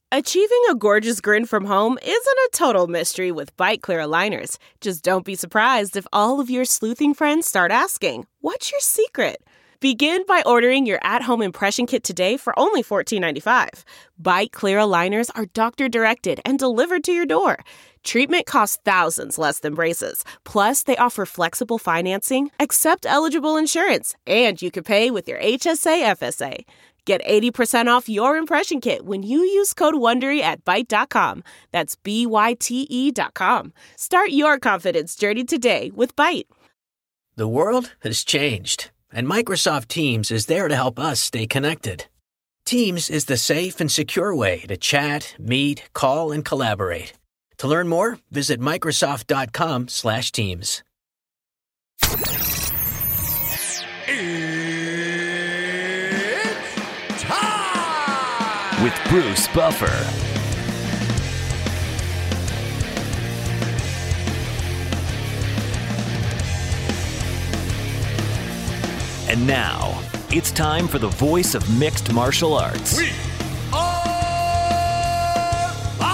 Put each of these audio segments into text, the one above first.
Achieving a gorgeous grin from home isn't a total mystery with Byte Clear aligners. Just don't be surprised if all of your sleuthing friends start asking, "What's your secret?" Begin by ordering your at-home impression kit today for only $14.95. Byte Clear aligners are doctor-directed and delivered to your door. Treatment costs thousands less than braces. Plus, they offer flexible financing, accept eligible insurance, and you can pay with your HSA FSA. Get 80% off your impression kit when you use code WONDERY at Byte.com. That's BYTE.com. Start your confidence journey today with Byte. The world has changed, and Microsoft Teams is there to help us stay connected. Teams is the safe and secure way to chat, meet, call, and collaborate. To learn more, visit Microsoft.com/Teams. With Bruce Buffer. And now, it's time for the voice of mixed martial arts. We are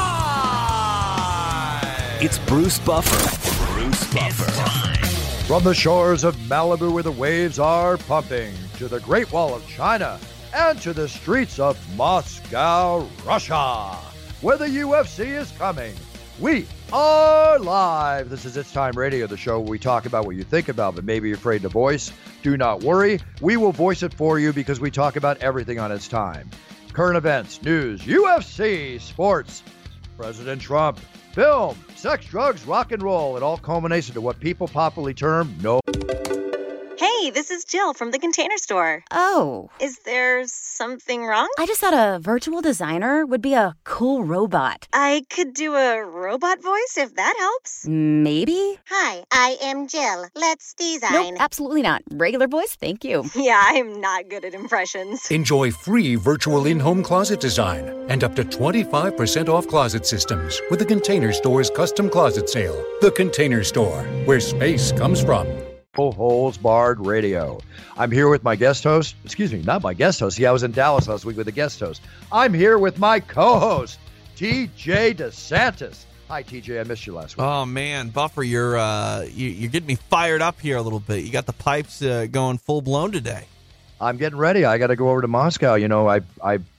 live! It's Bruce Buffer. Bruce Buffer. From the shores of Malibu where the waves are pumping, to the Great Wall of China, and to the streets of Moscow, Russia, where the UFC is coming. We are live. This is It's Time Radio, the show where we talk about what you think about but maybe you're afraid to voice. Do not worry. We will voice it for you because we talk about everything on It's Time. Current events, news, UFC, sports, President Trump, film, sex, drugs, rock and roll. It all culminates into what people popularly term no. Hey, this is Jill from The Container Store. Oh. Is there something wrong? I just thought a virtual designer would be a cool robot. I could do a robot voice if that helps. Maybe? Hi, I am Jill. Let's design. Nope, absolutely not. Regular voice, thank you. Yeah, I'm not good at impressions. Enjoy free virtual in-home closet design and up to 25% off closet systems with The Container Store's custom closet sale. The Container Store, where space comes from. No Holds Barred Radio. I'm here with my guest host. Excuse me, not my guest host. See, I was in Dallas last week with the guest host. I'm here with my co-host, TJ DeSantis. Hi, TJ. I missed you last week. Oh man, Buffer, you're getting me fired up here a little bit. You got the pipes going full blown today. I'm getting ready. I got to go over to Moscow. You know, I'm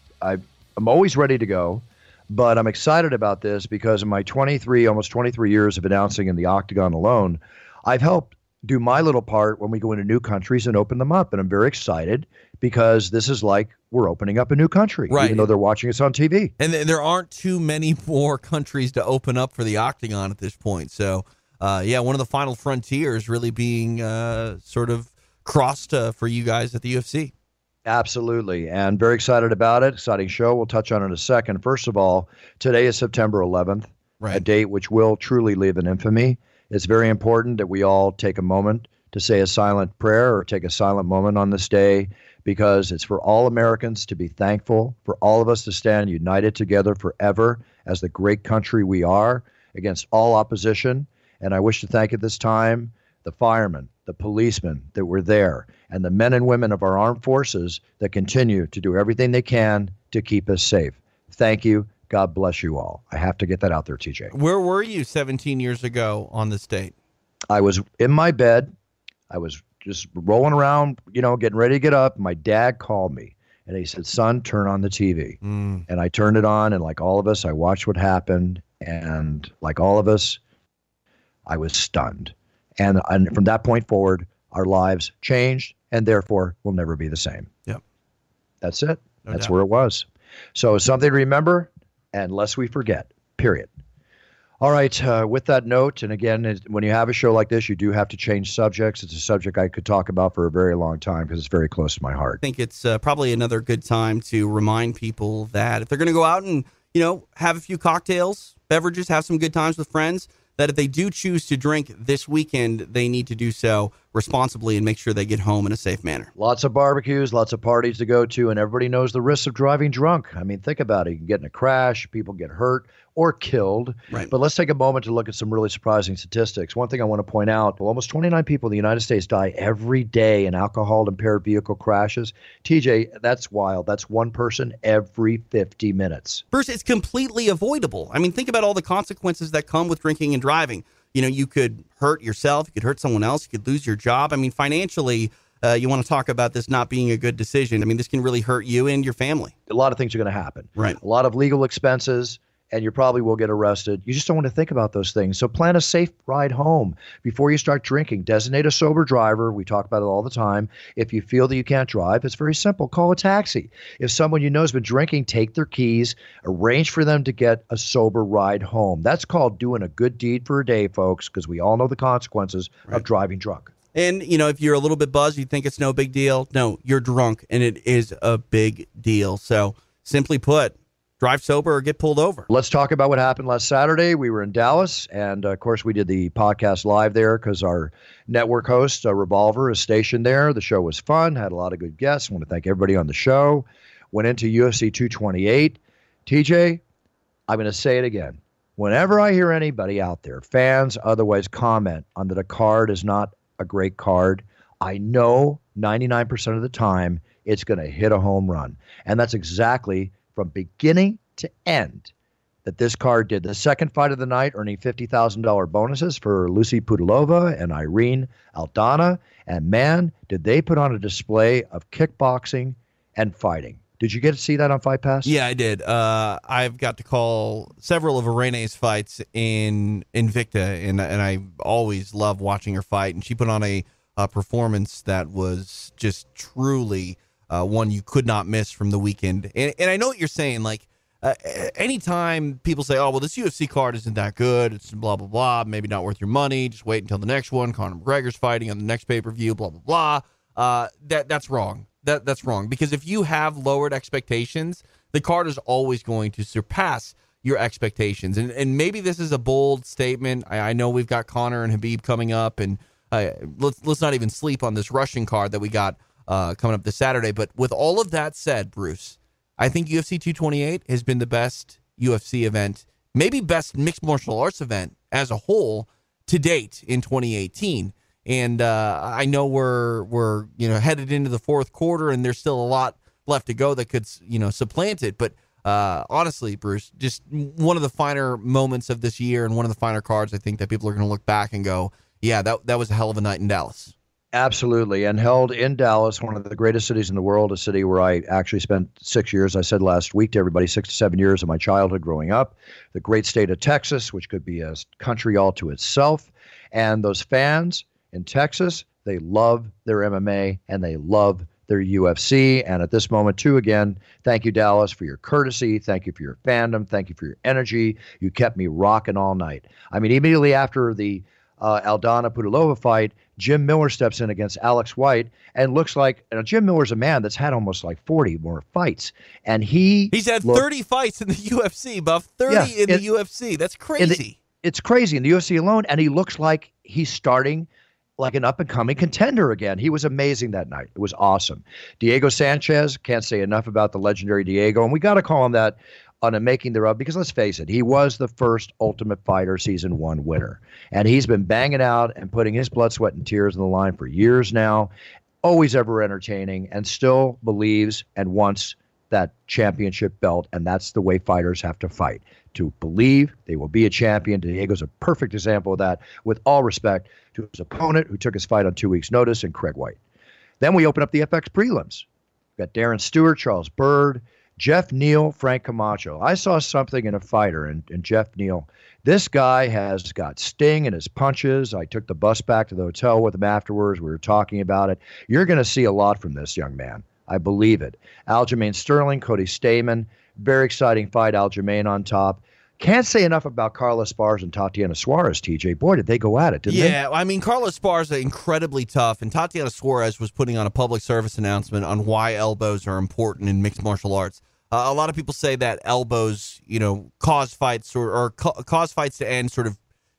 always ready to go, but I'm excited about this because in my almost 23 years of announcing in the Octagon alone, I've helped do my little part when we go into new countries and open them up. And I'm very excited because this is like we're opening up a new country, right, even though they're watching us on TV. And there aren't too many more countries to open up for the Octagon at this point. So, one of the final frontiers really being sort of crossed for you guys at the UFC. Absolutely. And very excited about it. Exciting show. We'll touch on it in a second. First of all, today is September 11th, right, a date which will truly live in infamy. It's very important that we all take a moment to say a silent prayer or take a silent moment on this day because it's for all Americans to be thankful, for all of us to stand united together forever as the great country we are against all opposition. And I wish to thank at this time the firemen, the policemen that were there, and the men and women of our armed forces that continue to do everything they can to keep us safe. Thank you. God bless you all. I have to get that out there, TJ. Where were you 17 years ago on this date? I was in my bed. I was just rolling around, getting ready to get up. My dad called me and he said, "Son, turn on the TV." And I turned it on, and like all of us, I watched what happened. And like all of us, I was stunned. And from that point forward, our lives changed and therefore will never be the same. Yep. That's it. No That's doubt. where it was. So something to remember. And lest we forget, period. All right, with that note, and again, when you have a show like this, you do have to change subjects. It's a subject I could talk about for a very long time because it's very close to my heart. I think it's probably another good time to remind people that if they're going to go out and, have a few cocktails, beverages, have some good times with friends, that if they do choose to drink this weekend, they need to do so responsibly and make sure they get home in a safe manner. Lots of barbecues, lots of parties to go to, and everybody knows the risks of driving drunk. I mean, think about it. You can get in a crash, people get hurt or killed. Right. But let's take a moment to look at some really surprising statistics. One thing I want to point out, almost 29 people in the United States die every day in alcohol-impaired vehicle crashes. TJ, that's wild. That's one person every 50 minutes. Bruce, it's completely avoidable. I mean, think about all the consequences that come with drinking and driving. You know, you could hurt yourself, you could hurt someone else, you could lose your job. I mean, financially, you want to talk about this not being a good decision. I mean, this can really hurt you and your family. A lot of things are going to happen. Right. A lot of legal expenses, and you probably will get arrested. You just don't want to think about those things. So plan a safe ride home before you start drinking. Designate a sober driver. We talk about it all the time. If you feel that you can't drive, it's very simple. Call a taxi. If someone you know has been drinking, take their keys, arrange for them to get a sober ride home. That's called doing a good deed for a day, folks, because we all know the consequences of driving drunk. And, you know, if you're a little bit buzzed, you think it's no big deal. No, you're drunk, and it is a big deal. So simply put, drive sober or get pulled over. Let's talk about what happened last Saturday. We were in Dallas, and of course, we did the podcast live there because our network host, Revolver, is stationed there. The show was fun, had a lot of good guests. I want to thank everybody on the show. Went into UFC 228. TJ, I'm going to say it again. Whenever I hear anybody out there, fans, otherwise, comment on that a card is not a great card, I know 99% of the time it's going to hit a home run. And that's exactly from beginning to end that this card did. The second fight of the night, earning $50,000 bonuses for Lucy Pudilova and Irene Aldana. And man, did they put on a display of kickboxing and fighting. Did you get to see that on Fight Pass? Yeah, I did. I've got to call several of Irene's fights in Invicta, and I always love watching her fight. And she put on a performance that was just truly one you could not miss from the weekend. And I know what you're saying. Like, anytime people say, oh, well, this UFC card isn't that good, it's blah, blah, blah, maybe not worth your money, just wait until the next one, Conor McGregor's fighting on the next pay-per-view, blah, blah, blah, that's wrong. That's wrong, because if you have lowered expectations, the card is always going to surpass your expectations. And maybe this is a bold statement. I know we've got Conor and Khabib coming up, and let's not even sleep on this Russian card that we got coming up this Saturday. But with all of that said, Bruce, I think UFC 228 has been the best UFC event, maybe best mixed martial arts event as a whole to date in 2018. And I know we're headed into the fourth quarter, and there's still a lot left to go that could supplant it. But honestly, Bruce, just one of the finer moments of this year and one of the finer cards I think that people are going to look back and go, yeah, that was a hell of a night in Dallas. Absolutely. And held in Dallas, one of the greatest cities in the world, a city where I actually spent 6 years. I said last week to everybody, 6 to 7 years of my childhood growing up. The great state of Texas, which could be a country all to itself. And those fans in Texas, they love their MMA and they love their UFC. And at this moment, too, again, thank you, Dallas, for your courtesy. Thank you for your fandom. Thank you for your energy. You kept me rocking all night. I mean, immediately after the Aldana Pudilova fight, Jim Miller steps in against Alex White and looks like Jim Miller's a man that's had almost like 40 more fights. And he's had 30 fights in the UFC, Buff. 30 in the UFC. That's crazy. It's crazy in the UFC alone. And he looks like he's starting like an up-and-coming contender again. He was amazing that night. It was awesome. Diego Sanchez, can't say enough about the legendary Diego. And we got to call him that on a making thereof, because let's face it, he was the first Ultimate Fighter Season 1 winner. And he's been banging out and putting his blood, sweat, and tears on the line for years now. Always ever entertaining, and still believes and wants that championship belt. And that's the way fighters have to fight. To believe they will be a champion. Diego's a perfect example of that, with all respect to his opponent, who took his fight on 2 weeks' notice, and Craig White. Then we open up the FX prelims. We've got Darren Stewart, Charles Byrd, Jeff Neal, Frank Camacho. I saw something in a fighter in Jeff Neal. This guy has got sting in his punches. I took the bus back to the hotel with him afterwards. We were talking about it. You're going to see a lot from this young man. I believe it. Aljamain Sterling, Cody Stamann. Very exciting fight. Aljamain on top. Can't say enough about Carla Esparza and Tatiana Suarez, TJ. Boy, did they go at it, didn't they? Yeah, I mean, Carla Esparza, incredibly tough, and Tatiana Suarez was putting on a public service announcement on why elbows are important in mixed martial arts. A lot of people say that elbows, cause fights or cause fights to end sort of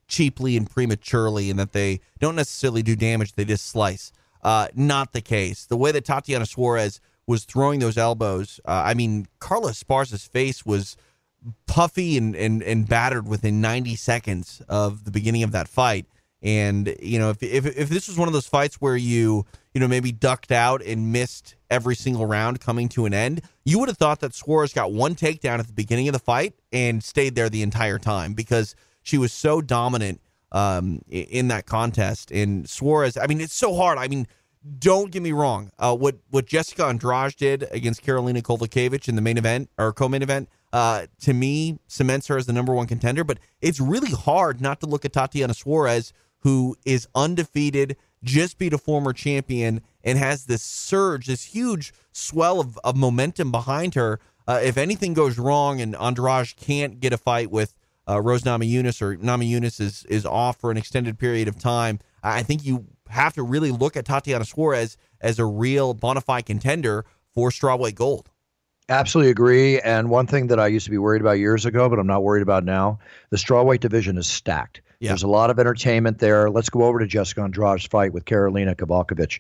cheaply and prematurely and that they don't necessarily do damage, they just slice. Not the case. The way that Tatiana Suarez was throwing those elbows, Carla Esparza's face was puffy and battered within 90 seconds of the beginning of that fight. And, if this was one of those fights where you maybe ducked out and missed every single round coming to an end, you would have thought that Suarez got one takedown at the beginning of the fight and stayed there the entire time because she was so dominant in that contest. And Suarez, it's so hard. Don't get me wrong. What Jessica Andrade did against Karolina Kowalkiewicz in the main event or co-main event, to me, cements her as the number one contender. But it's really hard not to look at Tatiana Suarez, who is undefeated, just beat a former champion, and has this surge, this huge swell of momentum behind her. If anything goes wrong and Andrade can't get a fight with Rose Namajunas, or Namajunas is off for an extended period of time, I think you have to really look at Tatiana Suarez as a real bona fide contender for strawweight gold. Absolutely agree. And one thing that I used to be worried about years ago, but I'm not worried about now, the strawweight division is stacked. Yeah. There's a lot of entertainment there. Let's go over to Jessica Andrade's fight with Karolina Kowalkiewicz.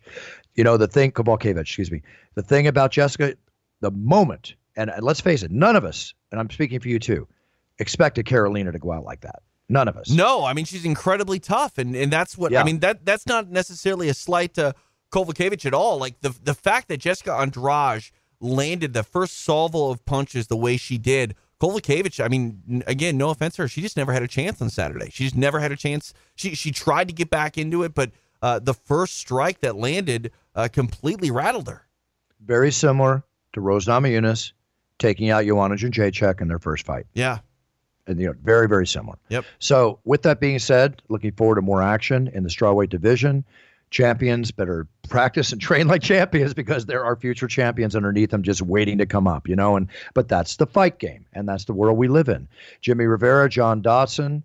The thing about Jessica, the moment, and let's face it, none of us, and I'm speaking for you too, expected Karolina to go out like that. None of us. No, she's incredibly tough, and that's what that's not necessarily a slight to Kowalkiewicz at all. Like the fact that Jessica Andrade landed the first salvo of punches the way she did, Kowalkiewicz, again, no offense to her, she just never had a chance on Saturday. She just never had a chance. She tried to get back into it, but the first strike that landed completely rattled her. Very similar to Rose Namajunas taking out Joanna Jędrzejczyk in their first fight. Yeah. And very, very similar. Yep. So with that being said, looking forward to more action in the strawweight division. Champions better practice and train like champions because there are future champions underneath them just waiting to come up, but that's the fight game, and that's the world we live in. Jimmy Rivera, John Dodson,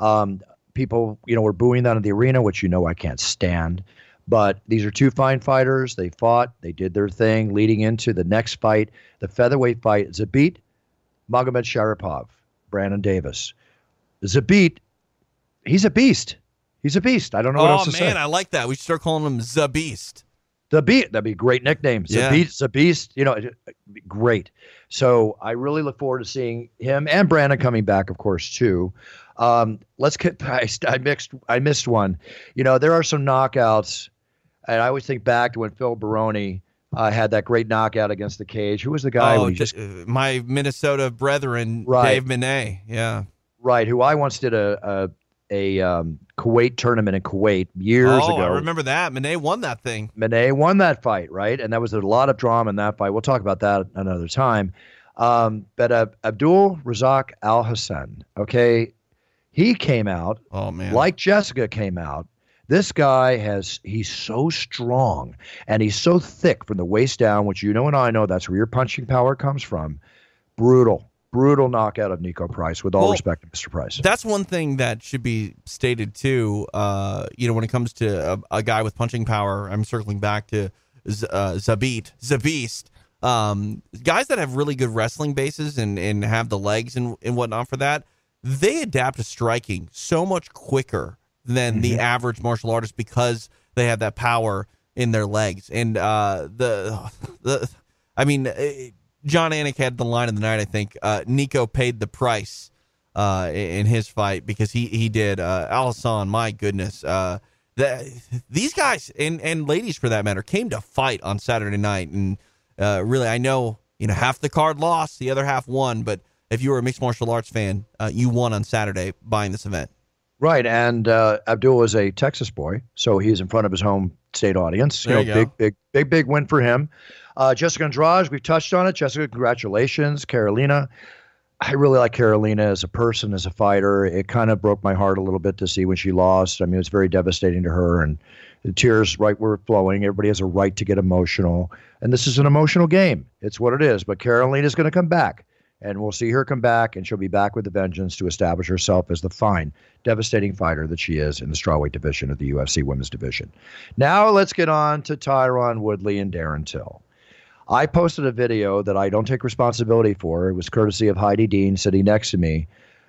people, were booing that in the arena, which I can't stand. But these are two fine fighters. They fought. They did their thing leading into the next fight, the featherweight fight. Zabit Magomedsharipov, Brandon Davis. Zabit, he's a beast. He's a beast. I don't know what else to say. Oh, man, I like that. We should start calling him The Beast. The Beast. That'd be a great nickname. Yeah. The Beast. Great. So I really look forward to seeing him and Brandon coming back, of course, too. Let's get past. I missed one. There are some knockouts, and I always think back to when Phil Baroni had that great knockout against the cage. Who was the guy? My Minnesota brethren, right. Dave Mene. Yeah. Right. Who I once did a Kuwait tournament in Kuwait years ago. I remember that. Mene won that thing. Mene won that fight, right? And that was a lot of drama in that fight. We'll talk about that another time. But Abdul Razak Al Hassan, okay, he came out. Oh, man. Like Jessica came out. This guy he's so strong and he's so thick from the waist down, which and I know that's where your punching power comes from. Brutal knockout of Nico Price, with all respect to Mr. Price. That's one thing that should be stated too. When it comes to a guy with punching power, I'm circling back to Zabist. Guys that have really good wrestling bases and have the legs and whatnot for that, they adapt to striking so much quicker than the average martial artist because they have that power in their legs. And John Anik had the line of the night, I think. Nico paid the price in his fight because he did. Al Hassan, my goodness. These guys, and ladies for that matter, came to fight on Saturday night. And really, I know half the card lost, the other half won. But if you were a mixed martial arts fan, you won on Saturday buying this event. Right, and Abdul is a Texas boy, so he's in front of his home state audience. Big win for him. Jessica Andrade, we've touched on it. Jessica, congratulations. Karolina, I really like Karolina as a person, as a fighter. It kind of broke my heart a little bit to see when she lost. It was very devastating to her, and the tears were flowing. Everybody has a right to get emotional, and this is an emotional game. It's what it is, but Karolina's going to come back. And we'll see her come back, and she'll be back with a vengeance to establish herself as the fine, devastating fighter that she is in the strawweight division of the UFC women's division. Now let's get on to Tyron Woodley and Darren Till. I posted a video that I don't take responsibility for. It was courtesy of Heidi Dean sitting next to me.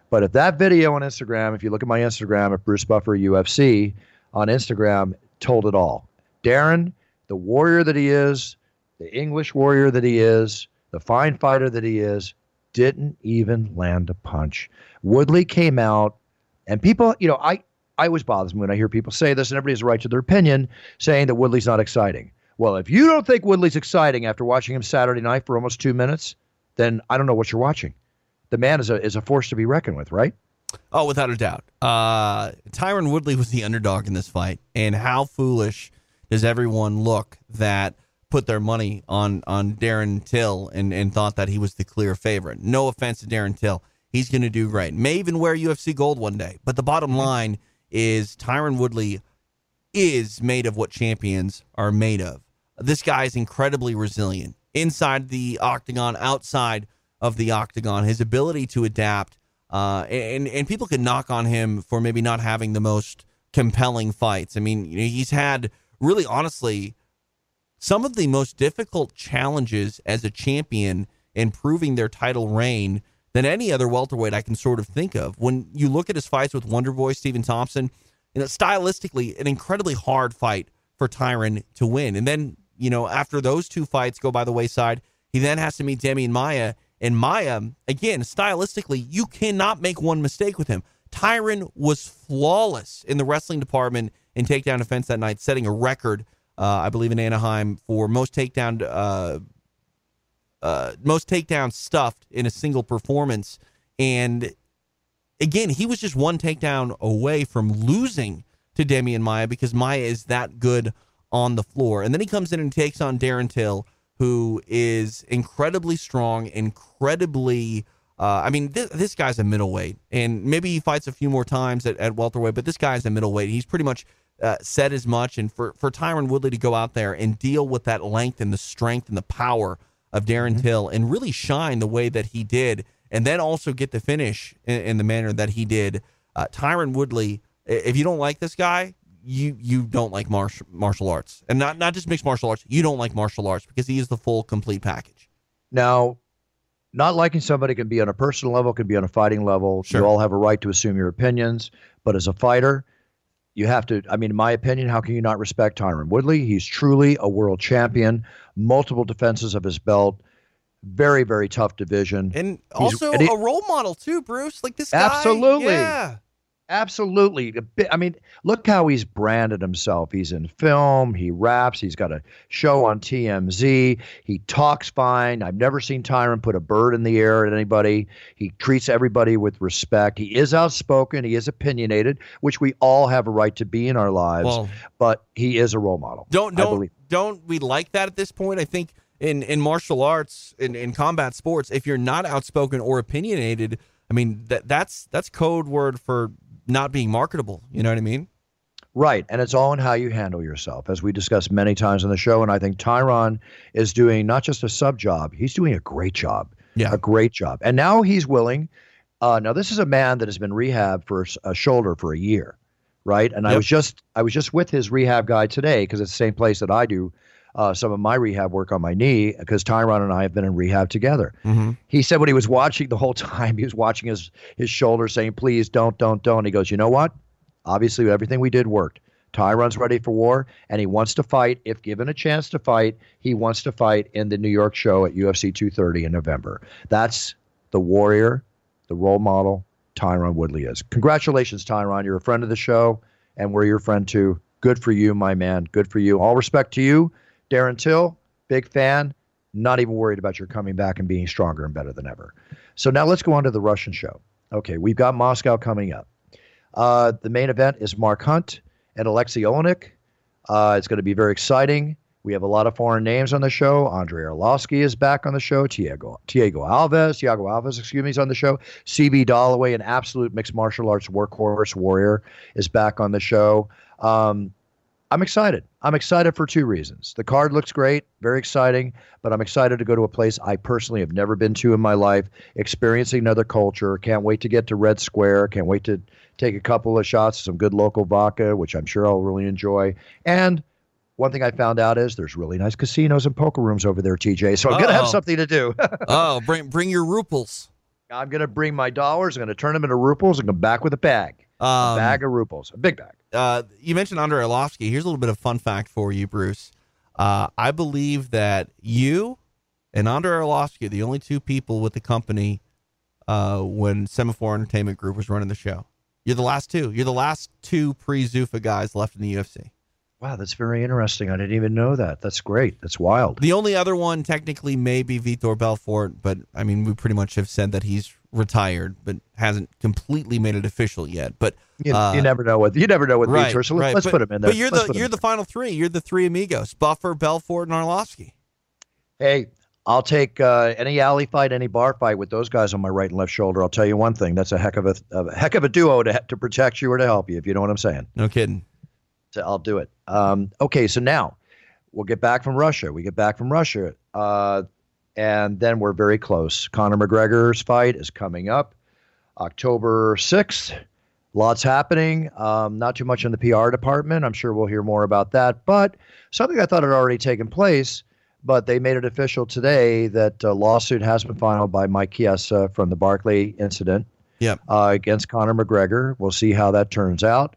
But if that video on Instagram, if you look at my Instagram at Bruce Buffer UFC on Instagram, told it all. Darren, the warrior that he is, the English warrior that he is, the fine fighter that he is, didn't even land a punch. Woodley came out, and people, I always bothers me when I hear people say this, and everybody has a right to their opinion, saying that Woodley's not exciting. Well, if you don't think Woodley's exciting after watching him Saturday night for almost 2 minutes, then I don't know what you're watching. The man is a force to be reckoned with, right? Oh, without a doubt. Tyron Woodley was the underdog in this fight, and how foolish does everyone look that put their money on Darren Till and thought that he was the clear favorite. No offense to Darren Till. He's going to do great. May even wear UFC gold one day. But the bottom line is Tyron Woodley is made of what champions are made of. This guy is incredibly resilient. Inside the octagon, outside of the octagon, his ability to adapt, and people can knock on him for maybe not having the most compelling fights. I mean, he's had, really honestly, some of the most difficult challenges as a champion in proving their title reign than any other welterweight I can sort of think of. When you look at his fights with Wonderboy Stephen Thompson, stylistically, an incredibly hard fight for Tyron to win. And then, after those two fights go by the wayside, he then has to meet Demian Maia. And Maia, again, stylistically, you cannot make one mistake with him. Tyron was flawless in the wrestling department in takedown defense that night, setting a record, I believe, in Anaheim for most takedowns stuffed in a single performance. And again, he was just one takedown away from losing to Demian Maia because Maia is that good on the floor. And then he comes in and takes on Darren Till, who is incredibly strong, incredibly... this guy's a middleweight, and maybe he fights a few more times at welterweight, but this guy's a middleweight. He's pretty much said as much, and for Tyron Woodley to go out there and deal with that length and the strength and the power of Darren Till and really shine the way that he did, and then also get the finish in the manner that he did. Tyron Woodley, if you don't like this guy, you don't like martial arts, and not just mixed martial arts. You don't like martial arts because he is the full, complete package. Now, not liking somebody can be on a personal level, can be on a fighting level. Sure. You all have a right to assume your opinions, but as a fighter, you have to. In my opinion, how can you not respect Tyron Woodley? He's truly a world champion, multiple defenses of his belt, very, very tough division, and also a role model too, Bruce. Like this guy, absolutely, yeah. Absolutely. Look how he's branded himself. He's in film. He raps. He's got a show on TMZ. He talks fine. I've never seen Tyron put a bird in the air at anybody. He treats everybody with respect. He is outspoken. He is opinionated, which we all have a right to be in our lives. But he is a role model. Don't we like that at this point? I think in martial arts, in combat sports, if you're not outspoken or opinionated, that's code word for not being marketable. You know what I mean? Right. And it's all in how you handle yourself, as we discussed many times on the show. And I think Tyron is doing not just a sub job, he's doing a great job. Yeah. A great job. And now he's willing. Now, this is a man that has been rehabbed for a shoulder for a year. Right. And yep. I was just with his rehab guy today, because it's the same place that I do some of my rehab work on my knee, because Tyron and I have been in rehab together. Mm-hmm. He said when he was watching the whole time, he was watching his shoulder saying, please don't. He goes, you know what? Obviously, everything we did worked. Tyron's ready for war, and he wants to fight. If given a chance to fight, he wants to fight in the New York show at UFC 230 in November. That's the warrior, the role model Tyron Woodley is. Congratulations, Tyron. You're a friend of the show, and we're your friend too. Good for you, my man. Good for you. All respect to you. Darren Till, big fan, not even worried about your coming back and being stronger and better than ever. So now let's go on to the Russian show. Okay, we've got Moscow coming up. The main event is Mark Hunt and Alexei Olenek. It's going to be very exciting. We have a lot of foreign names on the show. Andrei Arlovsky is back on the show. Thiago Alves, is on the show. CB Dollaway, an absolute mixed martial arts workhorse warrior, is back on the show. I'm excited. I'm excited for two reasons. The card looks great, very exciting, but I'm excited to go to a place I personally have never been to in my life, experiencing another culture. Can't wait to get to Red Square. Can't wait to take a couple of shots of some good local vodka, which I'm sure I'll really enjoy. And one thing I found out is there's really nice casinos and poker rooms over there, TJ, so I'm going to have something to do. Bring your ruples. I'm going to bring my dollars. I'm going to turn them into rubles and come back with a bag. A bag of rubles. A big bag. You mentioned Andrei Arlovsky. Here's a little bit of fun fact for you, Bruce. I believe that you and Andrei Arlovsky are the only two people with the company when Semaphore Entertainment Group was running the show. You're the last two. You're the last two pre-Zuffa guys left in the UFC. Wow, that's very interesting. I didn't even know that. That's great. That's wild. The only other one technically may be Vitor Belfort, but I mean, we pretty much have said that he's retired, but hasn't completely made it official yet. But you never know what right, Vitor. So right. let's put him in there. But you're the final three. You're the three amigos: Buffer, Belfort, and Arlovsky. Hey, I'll take any alley fight, any bar fight with those guys on my right and left shoulder. I'll tell you one thing: that's a heck of a duo to protect you or to help you, if you know what I'm saying. No kidding. So I'll do it. Okay, so now we'll get back from Russia. We get back from Russia, and then we're very close. Conor McGregor's fight is coming up October 6th. Lots happening. Not too much in the PR department. I'm sure we'll hear more about that. But something I thought had already taken place, but they made it official today that a lawsuit has been filed by Mike Chiesa from the Barkley incident against Conor McGregor. We'll see how that turns out.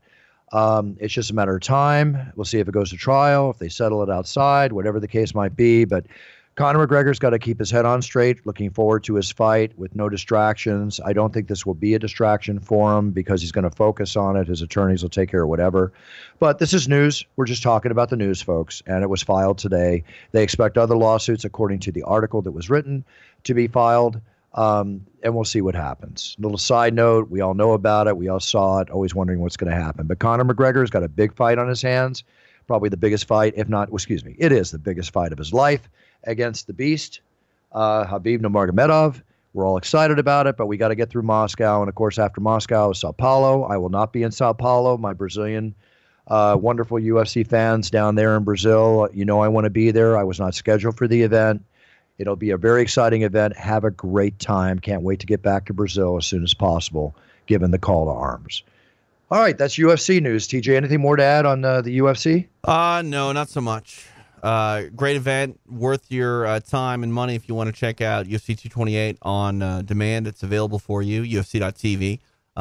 It's just a matter of time. We'll see if it goes to trial, if they settle it outside, whatever the case might be. But Conor McGregor's got to keep his head on straight, looking forward to his fight with no distractions. I don't think this will be a distraction for him because he's going to focus on it. His attorneys will take care of whatever. But this is news. We're just talking about the news, folks, and it was filed today. They expect other lawsuits, according to the article that was written, to be filed. And we'll see what happens. Little side note, we all know about it. We all saw it, always wondering what's going to happen. But Conor McGregor's got a big fight on his hands, probably the biggest fight, if not, it is the biggest fight of his life against the Beast, Khabib Nurmagomedov. We're all excited about it, but we got to get through Moscow. And, of course, after Moscow is Sao Paulo. I will not be in Sao Paulo. My Brazilian wonderful UFC fans down there in Brazil, I want to be there. I was not scheduled for the event. It'll be a very exciting event. Have a great time. Can't wait to get back to Brazil as soon as possible, given the call to arms. All right, that's UFC news. TJ, anything more to add on the UFC? No, not so much. Great event, worth your time and money if you want to check out UFC 228 on demand. It's available for you, UFC.tv.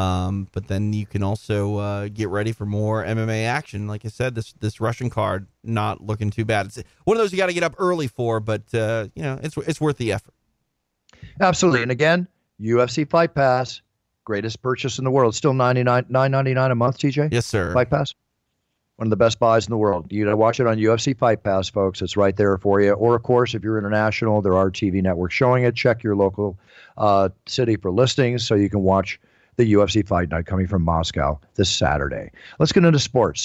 But then you can also get ready for more MMA action. Like I said, this Russian card not looking too bad. It's one of those you got to get up early for, but it's worth the effort. Absolutely. And again, UFC Fight Pass, greatest purchase in the world. Still $9.99 a month, TJ? Yes, sir. Fight Pass, one of the best buys in the world. You gotta watch it on UFC Fight Pass, folks. It's right there for you. Or of course, if you're international, there are TV networks showing it. Check your local city for listings so you can watch the UFC Fight Night coming from Moscow this Saturday. Let's get into sports.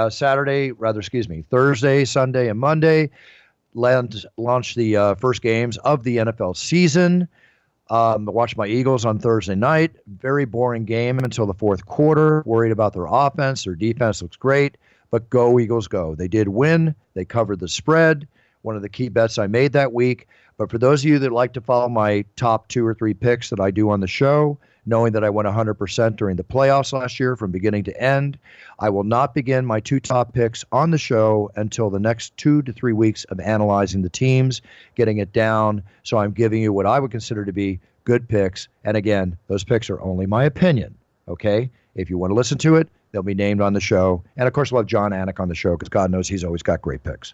Thursday, Sunday, and Monday launch the first games of the NFL season. Watched my Eagles on Thursday night. Very boring game until the fourth quarter. Worried about their offense. Their defense looks great, but go Eagles go. They did win. They covered the spread. One of the key bets I made that week. But for those of you that like to follow my top 2 or 3 picks that I do on the show, knowing that I went 100% during the playoffs last year from beginning to end, I will not begin my 2 top picks on the show until the next 2 to 3 weeks of analyzing the teams, getting it down. So I'm giving you what I would consider to be good picks. And again, those picks are only my opinion, okay? If you want to listen to it, they'll be named on the show. And, of course, we'll have John Anik on the show because God knows he's always got great picks.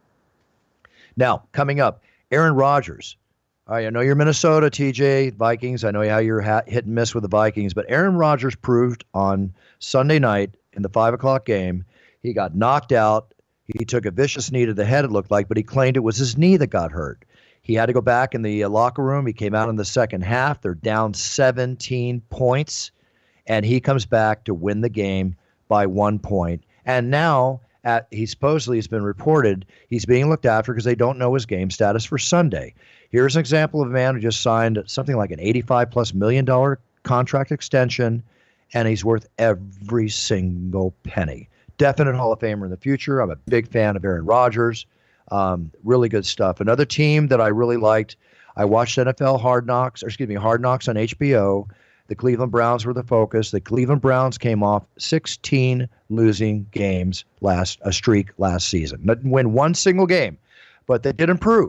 Now, coming up, Aaron Rodgers. All right, I know you're Minnesota, TJ, Vikings. I know how you're hit and miss with the Vikings. But Aaron Rodgers proved on Sunday night in the 5 o'clock game, he got knocked out. He took a vicious knee to the head, it looked like, but he claimed it was his knee that got hurt. He had to go back in the locker room. He came out in the second half. They're down 17 points, and he comes back to win the game by 1 point. And now he supposedly has been reported he's being looked after because they don't know his game status for Sunday. Here's an example of a man who just signed something like an $85+ million contract extension, and he's worth every single penny. Definite Hall of Famer in the future. I'm a big fan of Aaron Rodgers. Really good stuff. Another team that I really liked, I watched Hard Knocks on HBO. The Cleveland Browns were the focus. The Cleveland Browns came off 16 losing games last season. Didn't win one single game, but they did improve.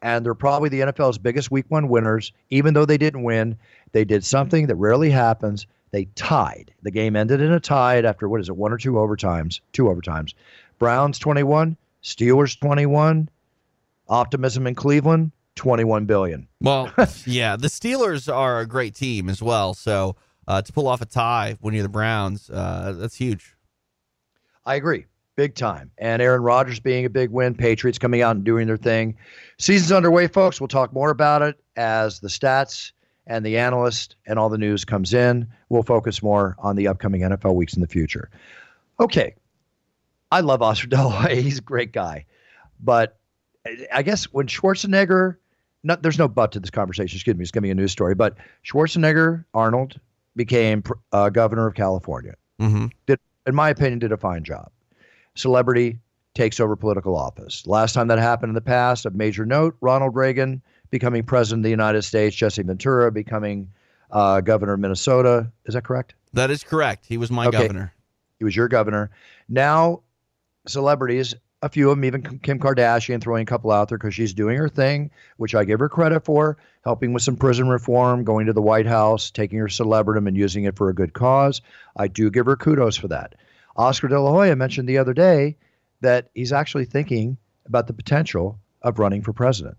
and they're probably the NFL's biggest week one winners. Even though they didn't win, they did something that rarely happens. They tied. The game ended in a tie after, what is it, one or two overtimes? Two overtimes. Browns 21, Steelers 21, optimism in Cleveland, $21 billion. Well, yeah, the Steelers are a great team as well. So to pull off a tie when you're the Browns, that's huge. I agree. Big time. And Aaron Rodgers being a big win, Patriots coming out and doing their thing. Season's underway, folks. We'll talk more about it as the stats and the analyst and all the news comes in. We'll focus more on the upcoming NFL weeks in the future. Okay. I love Oscar De La Hoya. He's a great guy. But I guess when Schwarzenegger, there's no but to this conversation. Excuse me. It's going to be a news story. But Schwarzenegger Arnold became governor of California. Mm-hmm. In my opinion, did a fine job. Celebrity takes over political office. Last time that happened in the past, of major note, Ronald Reagan becoming president of the United States, Jesse Ventura becoming governor of Minnesota. Is that correct? That is correct. He was my governor. He was your governor. Now, celebrities, a few of them, even Kim Kardashian, throwing a couple out there because she's doing her thing, which I give her credit for, helping with some prison reform, going to the White House, taking her celebridom and using it for a good cause. I do give her kudos for that. Oscar De La Hoya mentioned the other day that he's actually thinking about the potential of running for president.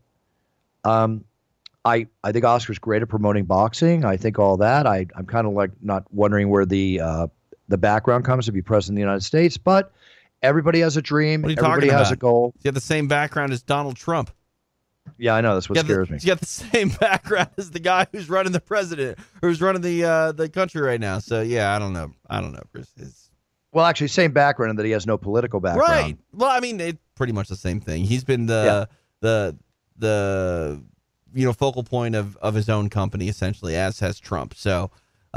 I think Oscar's great at promoting boxing. I think all that. I'm kind of like not wondering where the background comes to be president of the United States, but everybody has a dream. Everybody has a goal. You have the same background as Donald Trump. Yeah, I know. That's what scares me. You got the same background as the guy who's running the president, or who's running the country right now. So yeah, I don't know, Bruce. Well, actually, same background in that he has no political background. Right. Well, I mean, it's pretty much the same thing. He's been the focal point of his own company, essentially, as has Trump. So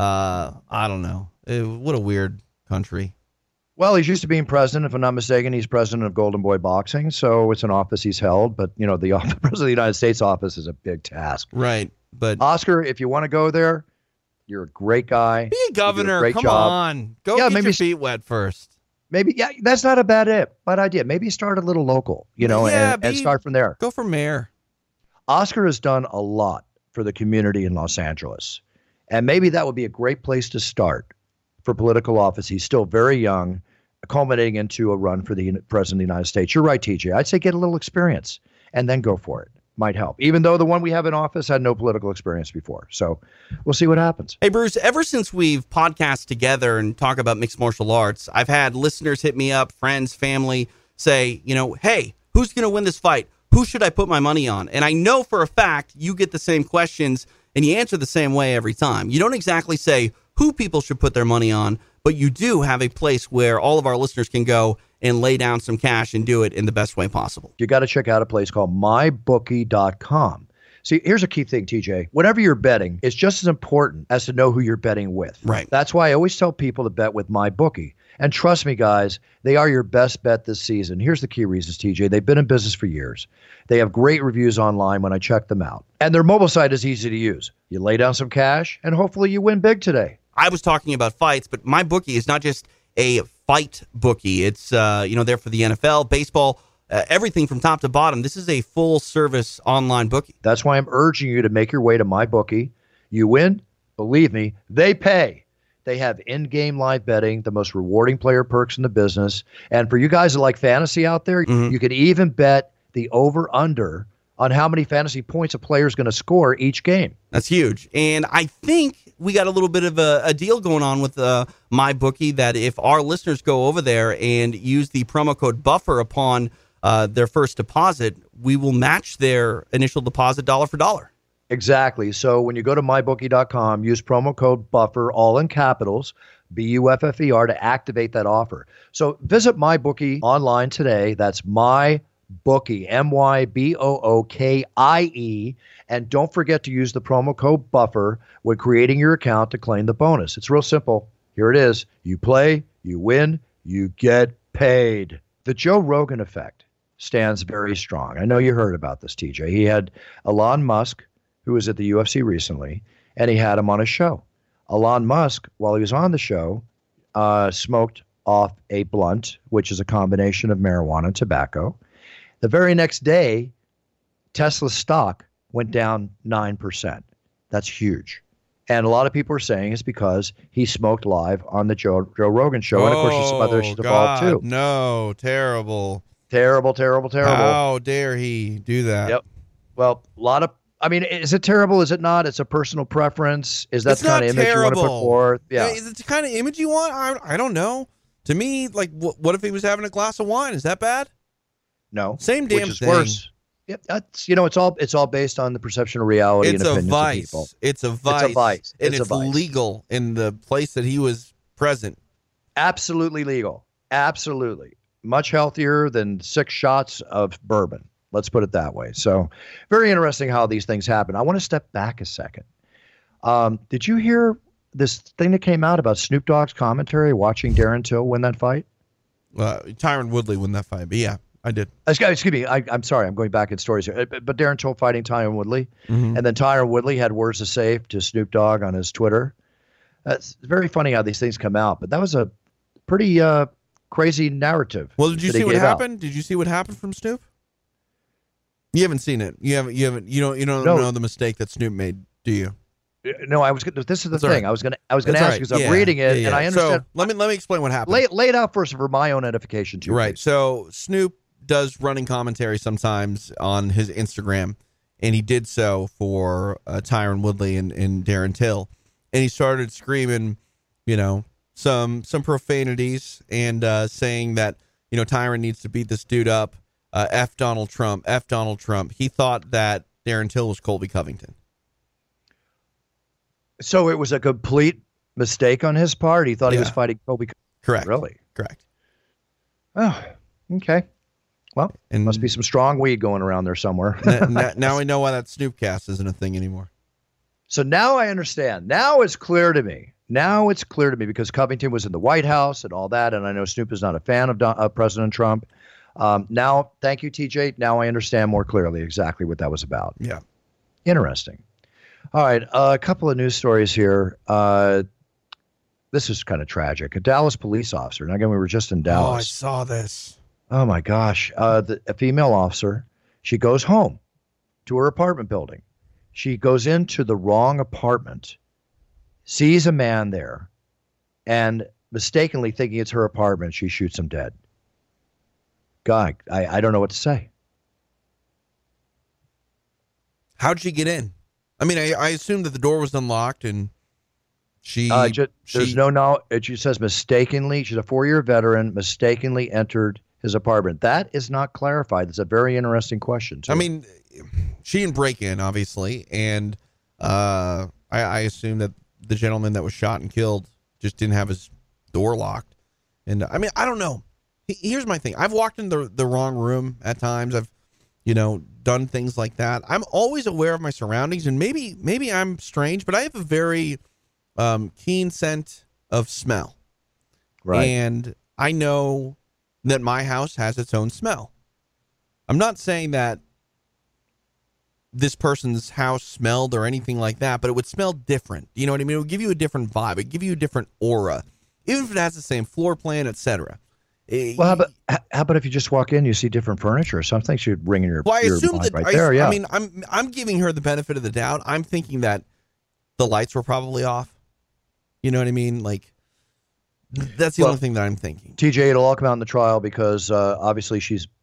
I don't know. What a weird country. Well, he's used to being president. If I'm not mistaken, he's president of Golden Boy Boxing. So it's an office he's held. But, the president of the United States office is a big task. Right. But Oscar, if you want to go there, you're a great guy. Be a governor. Come on. Go get your feet wet first. Maybe, yeah, that's not a bad idea. Maybe start a little local, and start from there. Go for mayor. Oscar has done a lot for the community in Los Angeles. And maybe that would be a great place to start for political office. He's still very young, culminating into a run for the president of the United States. You're right, TJ. I'd say get a little experience and then go for it. Might help, even though the one we have in office had no political experience before. So we'll see what happens. Hey, Bruce, ever since we've podcast together and talk about mixed martial arts, I've had listeners hit me up, friends, family, say, hey, who's going to win this fight? Who should I put my money on? And I know for a fact you get the same questions and you answer the same way every time. You don't exactly say who people should put their money on, but you do have a place where all of our listeners can go and lay down some cash and do it in the best way possible. You got to check out a place called mybookie.com. See, here's a key thing, TJ. Whenever you're betting, it's just as important as to know who you're betting with. Right. That's why I always tell people to bet with MyBookie. And trust me, guys, they are your best bet this season. Here's the key reasons, TJ. They've been in business for years. They have great reviews online when I check them out. And their mobile site is easy to use. You lay down some cash, and hopefully you win big today. I was talking about fights, but MyBookie is not just a fight bookie. It's, there for the NFL, baseball, everything from top to bottom. This is a full-service online bookie. That's why I'm urging you to make your way to MyBookie. You win, believe me, they pay. They have in-game live betting, the most rewarding player perks in the business. And for you guys that like fantasy out there, you can even bet the over-under on how many fantasy points a player is going to score each game. That's huge. And I think we got a little bit of a deal going on with MyBookie that if our listeners go over there and use the promo code BUFFER upon their first deposit, we will match their initial deposit dollar for dollar. Exactly. So when you go to mybookie.com, use promo code BUFFER, all in capitals, BUFFER, to activate that offer. So visit MyBookie online today. That's MyBookie, MyBookie. And don't forget to use the promo code BUFFER when creating your account to claim the bonus. It's real simple. Here it is. You play, you win, you get paid. The Joe Rogan effect stands very strong. I know you heard about this, TJ. He had Elon Musk, who was at the UFC recently, and he had him on a show. Elon Musk, while he was on the show, smoked off a blunt, which is a combination of marijuana and tobacco. The very next day, Tesla stock went down 9%. That's huge. And a lot of people are saying it's because he smoked live on the Joe Rogan show. And of course, there's some other issues involved too. No, terrible. Terrible. How dare he do that? Yep. Well, a lot of, I mean, is it terrible? Is it not? It's a personal preference. Is that the kind of image you want to put forth? Yeah. Is it the kind of image you want? I don't know. To me, like, what if he was having a glass of wine? Is that bad? No. Same damn which is thing. Worse. Yep, that's, it's all based on the perception of reality and opinions of people. It's a vice. It's a vice. And it's legal in the place that he was present. Absolutely legal. Absolutely. Much healthier than 6 shots of bourbon. Let's put it that way. So very interesting how these things happen. I want to step back a second. Did you hear this thing that came out about Snoop Dogg's commentary watching Darren Till win that fight? Tyron Woodley win that fight, but yeah. I did. Excuse me. I'm sorry. I'm going back in stories here. But Darren Till fighting Tyron Woodley. Mm-hmm. And then Tyron Woodley had words to say to Snoop Dogg on his Twitter. It's very funny how these things come out. But that was a pretty crazy narrative. Well, did you see what happened? Did you see what happened from Snoop? You haven't seen it. You don't know the mistake that Snoop made, do you? No, I was. This is the thing. Right. I was going to ask because I'm reading it and I understand. So let me explain what happened. Lay it out first for my own edification too. Right. Please. So Snoop does running commentary sometimes on his Instagram, and he did so for Tyron Woodley and Darren Till, and he started screaming, some profanities and saying that Tyron needs to beat this dude up. F Donald Trump. F Donald Trump. He thought that Darren Till was Colby Covington. So it was a complete mistake on his part. He thought he was fighting Colby Covington. Correct. Really? Correct. Oh, okay. Well, and must be some strong weed going around there somewhere. Now we know why that Snoopcast isn't a thing anymore. So now I understand. Now it's clear to me. Because Covington was in the White House and all that, and I know Snoop is not a fan of President Trump. Now, thank you, TJ. Now I understand more clearly exactly what that was about. Yeah. Interesting. All right. A couple of news stories here. This is kind of tragic. A Dallas police officer. And again, we were just in Dallas. Oh, I saw this. Oh, my gosh. A female officer, she goes home to her apartment building. She goes into the wrong apartment, sees a man there, and mistakenly thinking it's her apartment, she shoots him dead. God, I don't know what to say. How'd she get in? I mean, I assume that the door was unlocked and she... there's no, it just says mistakenly, she's a 4-year veteran, mistakenly entered his apartment. That is not clarified. It's a very interesting question, too. I mean, she didn't break in, obviously, and I assume that the gentleman that was shot and killed just didn't have his door locked. And, I mean, I don't know. Here's my thing. I've walked in the wrong room at times. I've, done things like that. I'm always aware of my surroundings, and maybe I'm strange, but I have a very keen scent of smell. Right. And I know that my house has its own smell. I'm not saying that this person's house smelled or anything like that, but it would smell different. You know what I mean? It would give you a different vibe. It would give you a different aura, even if it has the same floor plan, etc. Well, how about if you just walk in, you see different furniture or something? Should ring in your. Well, I assume that right there. Yeah. I mean, I'm giving her the benefit of the doubt. I'm thinking that the lights were probably off. You know what I mean? Like, that's the only thing that I'm thinking. TJ, it'll all come out in the trial because reportedly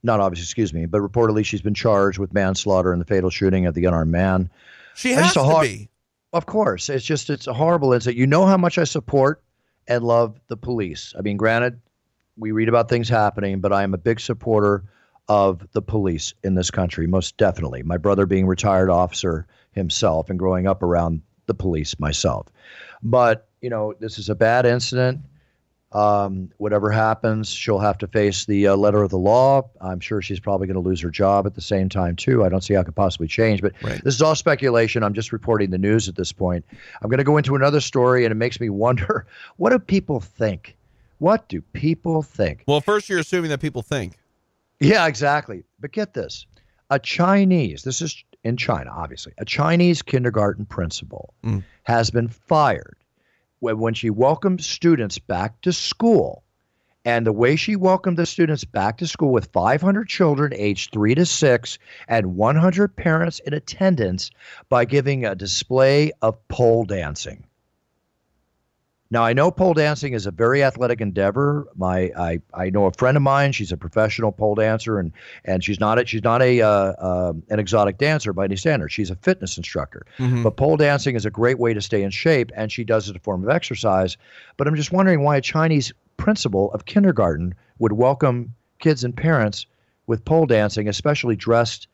she's been charged with manslaughter in the fatal shooting of the unarmed man. She has to be. Of course. It's a horrible incident. You know how much I support and love the police. I mean, granted, we read about things happening, but I am a big supporter of the police in this country, most definitely. My brother being a retired officer himself and growing up around the police myself. But, this is a bad incident. Whatever happens, she'll have to face the letter of the law. I'm sure she's probably going to lose her job at the same time, too. I don't see how it could possibly change. But This is all speculation. I'm just reporting the news at this point. I'm going to go into another story, and it makes me wonder, what do people think? What do people think? Well, first you're assuming that people think. Yeah, exactly. But get this. This is in China, obviously. A Chinese kindergarten principal has been fired when she welcomed students back to school And the way she welcomed the students back to school with 500 children aged 3 to 6 and 100 parents in attendance by giving a display of pole dancing. Now, I know pole dancing is a very athletic endeavor. I know a friend of mine. She's a professional pole dancer, and she's not an exotic dancer by any standard. She's a fitness instructor. Mm-hmm. But pole dancing is a great way to stay in shape, and she does it as a form of exercise. But I'm just wondering why a Chinese principal of kindergarten would welcome kids and parents with pole dancing, especially dressed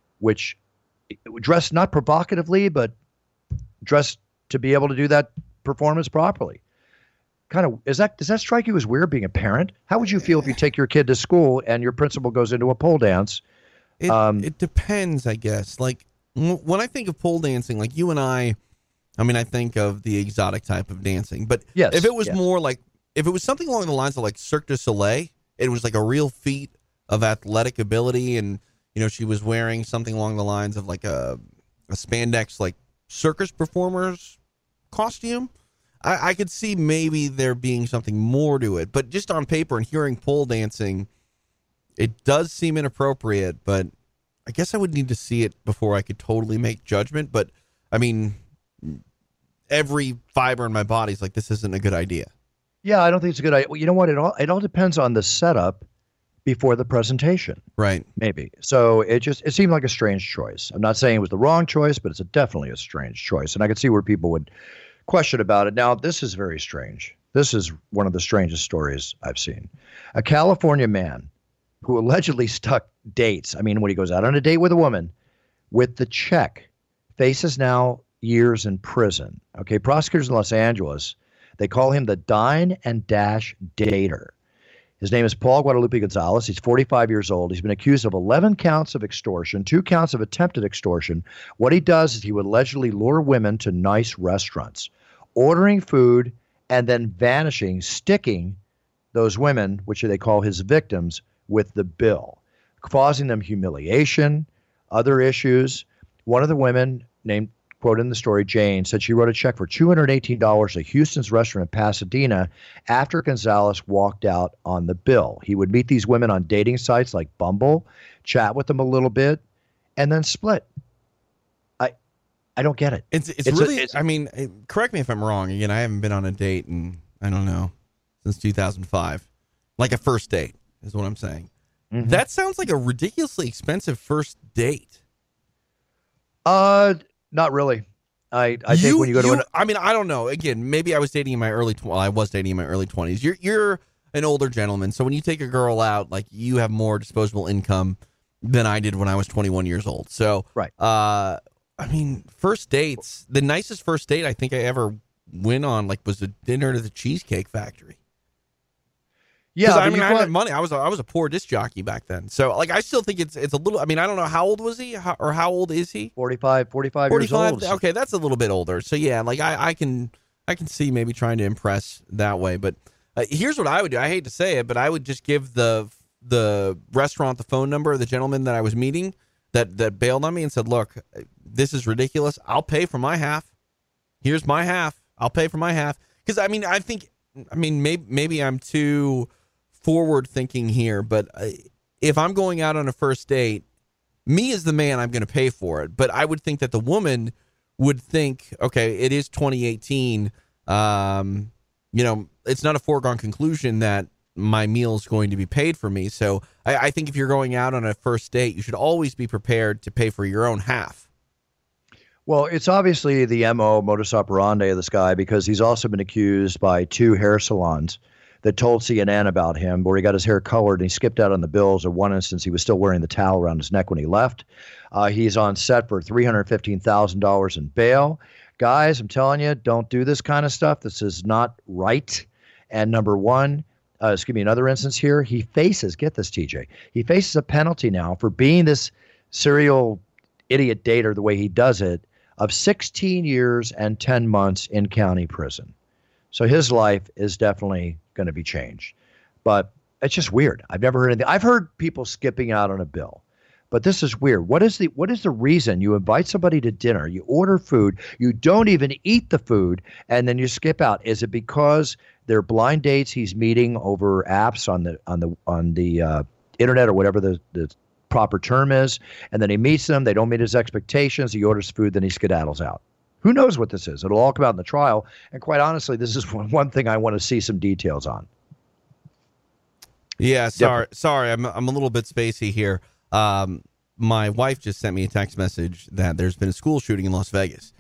not provocatively, but dressed to be able to do that performance properly. Does that strike you as weird being a parent? How would you feel if you take your kid to school and your principal goes into a pole dance? It depends, I guess. Like when I think of pole dancing, like you and I think of the exotic type of dancing. But yes, if it was more like, if it was something along the lines of like Cirque du Soleil, it was like a real feat of athletic ability, and she was wearing something along the lines of like a spandex like circus performer's costume, I could see maybe there being something more to it. But just on paper and hearing pole dancing, it does seem inappropriate, but I guess I would need to see it before I could totally make judgment. But I mean, every fiber in my body is like, this isn't a good idea. Yeah, I don't think it's a good idea. Well, you know what? It all depends on the setup before the presentation. Right. Maybe. So it seemed like a strange choice. I'm not saying it was the wrong choice, but it's definitely a strange choice. And I could see where people would question about it. Now, this is very strange. This is one of the strangest stories I've seen. A California man who allegedly stuck dates, when he goes out on a date with a woman, with the check, faces now years in prison. Okay, prosecutors in Los Angeles, they call him the Dine and Dash Dater. His name is Paul Guadalupe Gonzalez. He's 45 years old. He's been accused of 11 counts of extortion, 2 counts of attempted extortion. What he does is he would allegedly lure women to nice restaurants, ordering food, and then vanishing, sticking those women, which they call his victims, with the bill, causing them humiliation, other issues. One of the women, named, quote in the story, Jane, said she wrote a check for $218 at Houston's restaurant in Pasadena after Gonzalez walked out on the bill. He would meet these women on dating sites like Bumble, chat with them a little bit, and then split. I don't get it. It's really, correct me if I'm wrong. Again, I haven't been on a date in, I don't know, since 2005. Like a first date is what I'm saying. Mm-hmm. That sounds like a ridiculously expensive first date. Not really. I think when you go to I don't know. Again, maybe I was dating in my early 20s. You're an older gentleman, so when you take a girl out, like, you have more disposable income than I did when I was 21 years old. So, right. First dates, the nicest first date I think I ever went on, like, was a dinner to the Cheesecake Factory. Yeah, I didn't have money. I was a poor disc jockey back then. So, like, I still think it's a little, I don't know, how old was he or how old is he? 45 years old. Okay, that's a little bit older. So, yeah, like, I can see maybe trying to impress that way. But here's what I would do. I hate to say it, but I would just give the restaurant the phone number of the gentleman that I was meeting that bailed on me and said, look, this is ridiculous. I'll pay for my half. Here's my half. I'll pay for my half. Because, I think maybe I'm too forward thinking here, but if I'm going out on a first date, me as the man, I'm going to pay for it. But I would think that the woman would think, okay, it is 2018. It's not a foregone conclusion that my meal is going to be paid for me. So I think if you're going out on a first date, you should always be prepared to pay for your own half. Well, it's obviously the modus operandi of this guy, because he's also been accused by 2 hair salons that told CNN about him, where he got his hair colored and he skipped out on the bills. In one instance, he was still wearing the towel around his neck when he left. He's on set for $315,000 in bail. Guys, I'm telling you, don't do this kind of stuff. This is not right. And number one, another instance here, he faces, get this, TJ, he faces a penalty now for being this serial idiot dater the way he does it, of 16 years and 10 months in county prison. So his life is definitely going to be changed. But it's just weird. I've never heard anything. I've heard people skipping out on a bill. But this is weird. What is the reason you invite somebody to dinner, you order food, you don't even eat the food, and then you skip out? Is it because they're blind dates he's meeting over apps on the internet or whatever the proper term is, and then he meets them, they don't meet his expectations, he orders food, then he skedaddles out? Who knows what this is? It'll all come out in the trial, and quite honestly, this is one thing I want to see some details on. Yeah, sorry, I'm a little bit spacey here. My wife just sent me a text message that there's been a school shooting in Las Vegas.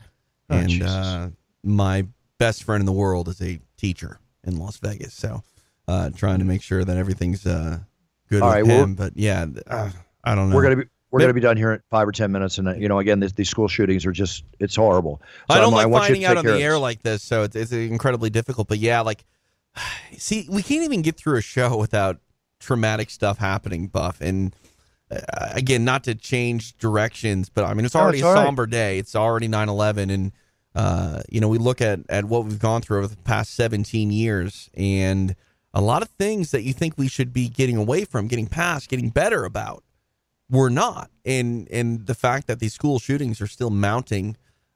And my best friend in the world is a teacher in Las Vegas. So trying to make sure that everything's good with him. But yeah, I don't know. We're gonna be done here in 5 or 10 minutes. And again, these school shootings are it's horrible. So I don't like finding out on the air like this. So it's incredibly difficult. But yeah, see, we can't even get through a show without traumatic stuff happening, Buff. And again, not to change directions, but I mean, it's already a somber day. It's already 9/11, and we look at what we've gone through over the past 17 years, and a lot of things that you think we should be getting away from, getting past, getting better about, we're not. And the fact that these school shootings are still mounting,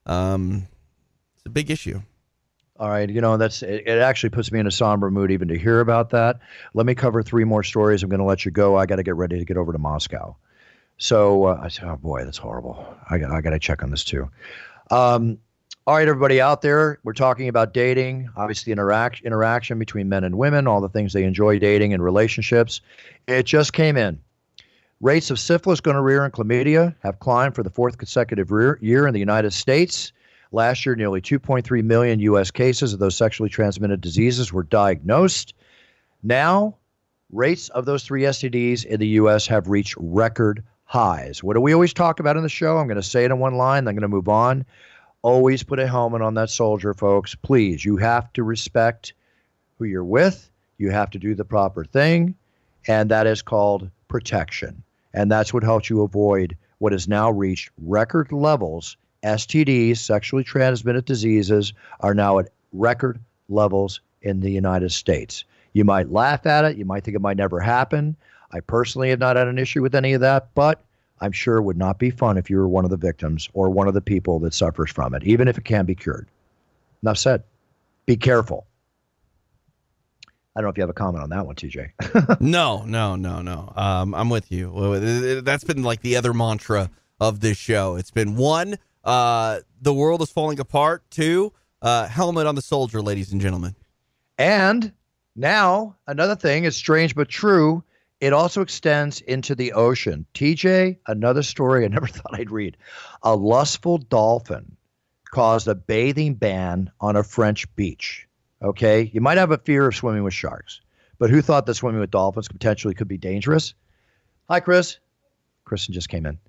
it's a big issue. All right, it actually puts me in a somber mood even to hear about that. Let me cover 3 more stories. I'm going to let you go. I got to get ready to get over to Moscow. So I said, oh boy, that's horrible. I got to check on this too. All right, everybody out there, we're talking about dating, obviously interaction between men and women, all the things they enjoy dating and relationships. It just came in. Rates of syphilis, gonorrhea, and chlamydia have climbed for the 4th consecutive year in the United States. Last year, nearly 2.3 million U.S. cases of those sexually transmitted diseases were diagnosed. Now, rates of those 3 STDs in the U.S. have reached record highs. What do we always talk about in the show? I'm going to say it in one line, then I'm going to move on. Always put a helmet on that soldier, folks. Please, you have to respect who you're with. You have to do the proper thing, and that is called protection. And that's what helps you avoid what has now reached record levels. STDs, sexually transmitted diseases, are now at record levels in the United States. You might laugh at it. You might think it might never happen. I personally have not had an issue with any of that, but I'm sure it would not be fun if you were one of the victims or one of the people that suffers from it, even if it can be cured. Enough said. Be careful. I don't know if you have a comment on that one, TJ. No. I'm with you. That's been like the other mantra of this show. It's been 1, the world is falling apart. 2, helmet on the soldier, ladies and gentlemen. And now another thing is strange but true. It also extends into the ocean. TJ, another story I never thought I'd read. A lustful dolphin caused a bathing ban on a French beach. Okay, you might have a fear of swimming with sharks, but who thought that swimming with dolphins potentially could be dangerous? Hi, Chris. Kristen just came in.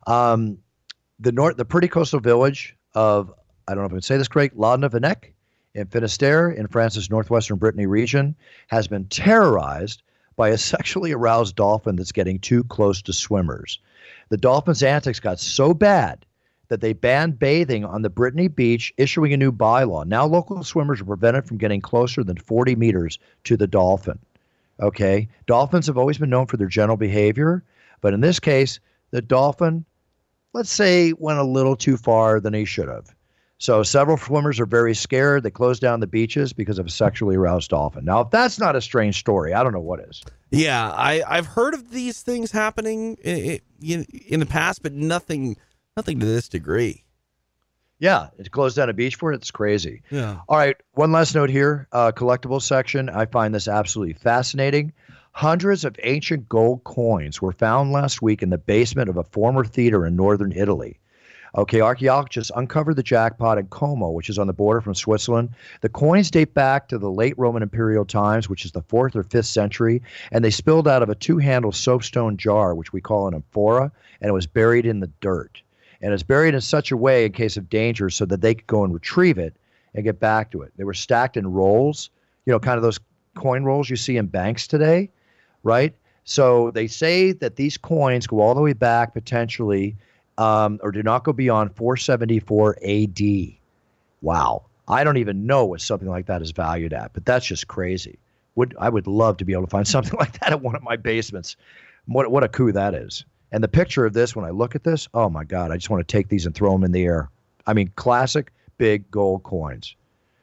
The pretty coastal village of, I don't know if I would say this correct, La Nevenec in Finisterre in France's northwestern Brittany region has been terrorized by a sexually aroused dolphin that's getting too close to swimmers. The dolphin's antics got so bad that they banned bathing on the Brittany beach, issuing a new bylaw. Now local swimmers are prevented from getting closer than 40 meters to the dolphin. Okay? Dolphins have always been known for their gentle behavior, but in this case, the dolphin, let's say, went a little too far than he should have. So several swimmers are very scared. They closed down the beaches because of a sexually aroused dolphin. Now, if that's not a strange story, I don't know what is. Yeah, I've heard of these things happening in the past, but nothing to this degree. Yeah, it closed down a beach for it. It's crazy. Yeah. All right, one last note here. Collectibles section. I find this absolutely fascinating. Hundreds of ancient gold coins were found last week in the basement of a former theater in northern Italy. Okay, archaeologists uncovered the jackpot in Como, which is on the border from Switzerland. The coins date back to the late Roman imperial times, which is the 4th or 5th century, and they spilled out of a 2-handled soapstone jar, which we call an amphora, and it was buried in the dirt. And it's buried in such a way in case of danger so that they could go and retrieve it and get back to it. They were stacked in rolls, kind of those coin rolls you see in banks today, right? So they say that these coins go all the way back potentially or do not go beyond 474 AD. Wow. I don't even know what something like that is valued at, but that's just crazy. I would love to be able to find something like that at one of my basements. What a coup that is. And the picture of this, when I look at this, oh my God, I just want to take these and throw them in the air. I mean, classic big gold coins.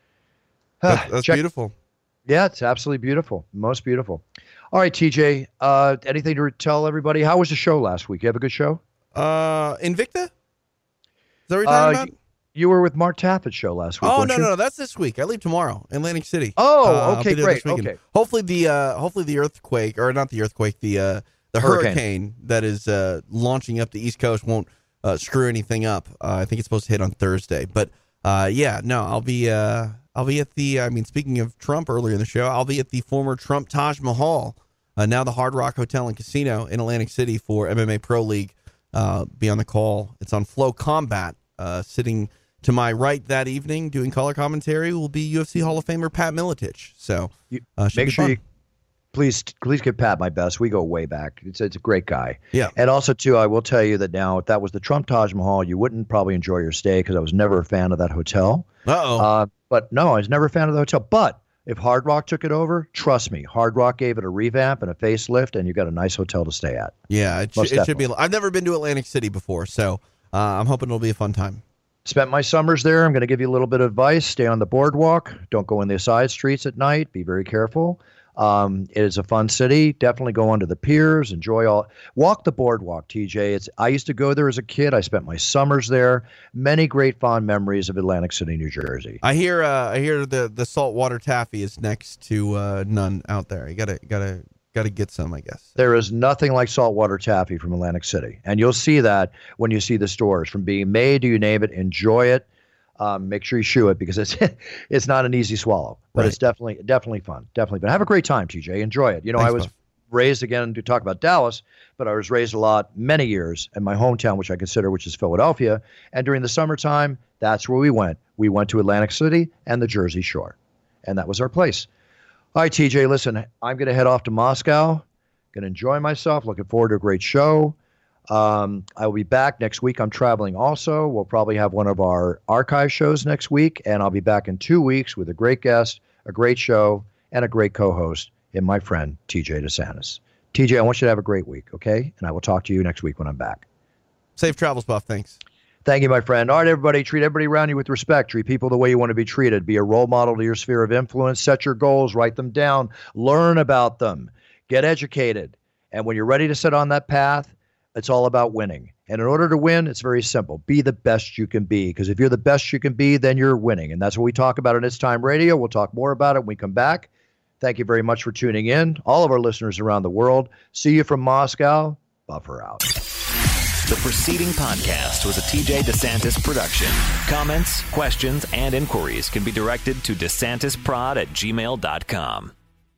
That's beautiful. Yeah, it's absolutely beautiful. Most beautiful. All right, TJ, anything to tell everybody? How was the show last week? You have a good show? Invicta? Is that what you're talking about? You were with Mark Taffer's show last week. Oh, no, that's this week. I leave tomorrow, Atlantic City. Oh, okay, great. Okay. Hopefully the earthquake, or not the earthquake, the hurricane that is launching up the East Coast won't screw anything up. I think it's supposed to hit on Thursday, but I'll be at the. Speaking of Trump earlier in the show, I'll be at the former Trump Taj Mahal, now the Hard Rock Hotel and Casino in Atlantic City for MMA Pro League. Be on the call. It's on Flow Combat. Sitting to my right that evening, doing color commentary, will be UFC Hall of Famer Pat Miletich. So make sure you please give Pat my best. We go way back. It's a great guy. Yeah. And also too, I will tell you that now, if that was the Trump Taj Mahal, you wouldn't probably enjoy your stay because I was never a fan of that hotel. But no, I was never a fan of the hotel. But if Hard Rock took it over, trust me, Hard Rock gave it a revamp and a facelift, and you got a nice hotel to stay at. Yeah, it should be. I've never been to Atlantic City before, so I'm hoping it'll be a fun time. Spent my summers there. I'm going to give you a little bit of advice. Stay on the boardwalk. Don't go in the side streets at night. Be very careful. It is a fun city. Definitely go onto the piers. Walk the boardwalk, TJ. I used to go there as a kid. I spent my summers there. Many great fond memories of Atlantic City, New Jersey. I hear the saltwater taffy is next to none out there. You gotta get some, I guess. There is nothing like saltwater taffy from Atlantic City, and you'll see that when you see the stores. From being made to you name it, enjoy it. Make sure you chew it because it's not an easy swallow, but It's definitely fun. Definitely. But have a great time, TJ. Enjoy it. Thanks, I was raised, again, to talk about Dallas, but I was raised many years in my hometown, which I consider, which is Philadelphia. And during the summertime, that's where we went. We went to Atlantic City and the Jersey Shore, and that was our place. All right, TJ, listen, I'm going to head off to Moscow. Going to enjoy myself. Looking forward to a great show. I will be back next week. I'm traveling also. We'll probably have one of our archive shows next week, and I'll be back in 2 weeks with a great guest, a great show, and a great co-host in my friend, TJ DeSantis. TJ, I want you to have a great week, okay? And I will talk to you next week when I'm back. Safe travels, Buff. Thanks. Thank you, my friend. All right, everybody, treat everybody around you with respect. Treat people the way you want to be treated. Be a role model to your sphere of influence. Set your goals. Write them down. Learn about them. Get educated. And when you're ready to set on that path, it's all about winning. And in order to win, it's very simple. Be the best you can be. Because if you're the best you can be, then you're winning. And that's what we talk about on It's Time Radio. We'll talk more about it when we come back. Thank you very much for tuning in. All of our listeners around the world. See you from Moscow. Buffer out. The preceding podcast was a TJ DeSantis production. Comments, questions, and inquiries can be directed to DeSantisProd@gmail.com.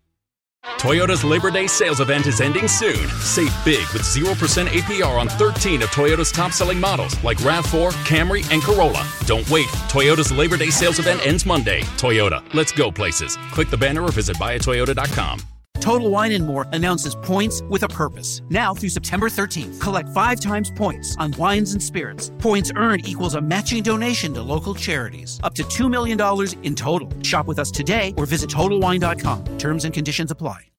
Toyota's Labor Day sales event is ending soon. Save big with 0% APR on 13 of Toyota's top-selling models like RAV4, Camry, and Corolla. Don't wait. Toyota's Labor Day sales event ends Monday. Toyota, let's go places. Click the banner or visit buyatoyota.com. Total Wine & More announces points with a purpose. Now through September 13th, collect 5 times points on wines and spirits. Points earned equals a matching donation to local charities. Up to $2 million in total. Shop with us today or visit TotalWine.com. Terms and conditions apply.